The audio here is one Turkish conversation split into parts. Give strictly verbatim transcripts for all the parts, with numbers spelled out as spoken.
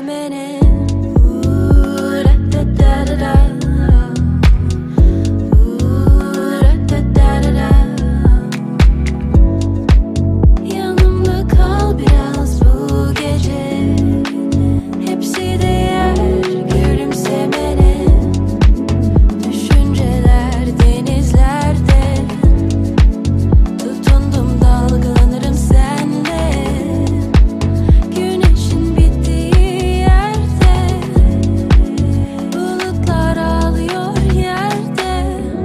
sevmenin. Ooh, da da da da da. Ooh, da da da da da. Yanımda kal biraz bu gece. Hepsi değer gülümsemenin. Düşünceler denizlerde. Tutundum dalgalanırım senle. Güneşin bittiği yerde. Bulutlar ağlıyor yerde.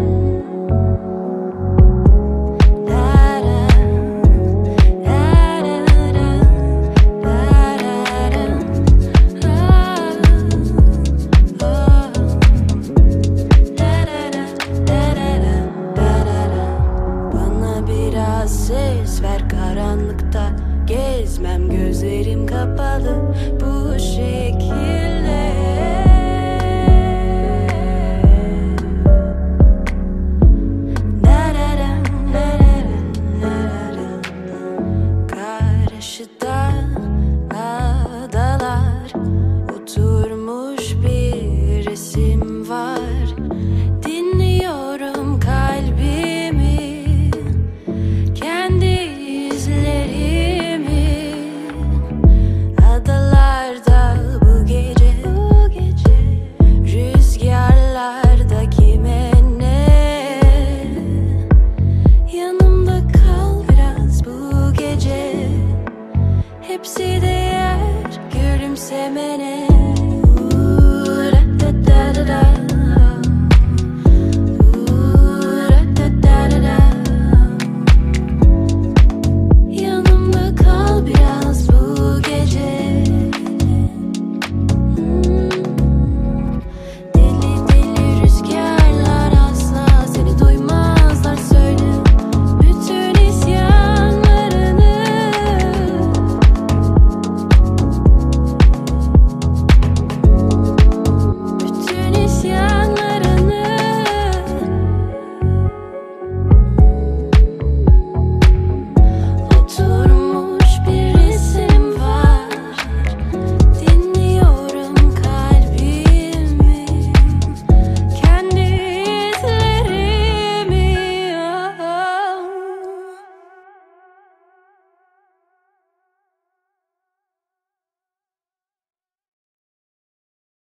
La la la la la la Bana biraz ses ver karanlıkta. Gezmem gözlerim kapalı bu şekil.